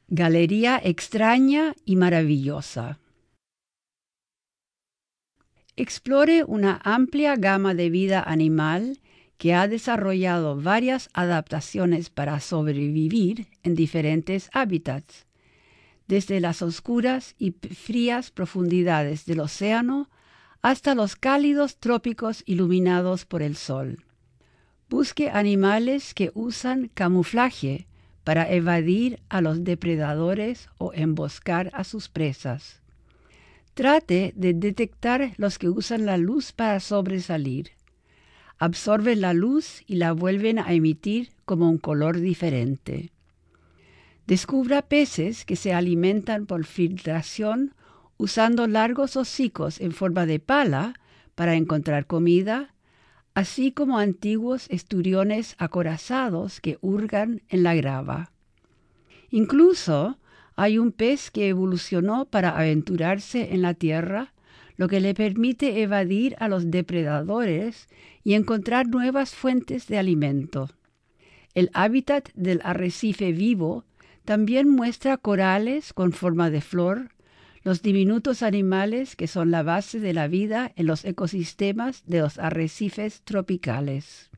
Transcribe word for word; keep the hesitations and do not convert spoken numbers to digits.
Galería extraña y maravillosa. Explore una amplia gama de vida animal que ha desarrollado varias adaptaciones para sobrevivir en diferentes hábitats, desde las oscuras y frías profundidades del océano hasta los cálidos trópicos iluminados por el sol. Busque animales que usan camuflaje para evadir a los depredadores o emboscar a sus presas. Trate de detectar los que usan la luz para sobresalir. Absorben la luz y la vuelven a emitir como un color diferente. Descubra peces que se alimentan por filtración usando largos hocicos en forma de pala para encontrar comida, así como antiguos esturiones acorazados que hurgan en la grava. Incluso hay un pez que evolucionó para aventurarse en la tierra, lo que le permite evadir a los depredadores y encontrar nuevas fuentes de alimento. El hábitat del arrecife vivo también muestra corales con forma de flor, los diminutos animales que son la base de la vida en los ecosistemas de los arrecifes tropicales.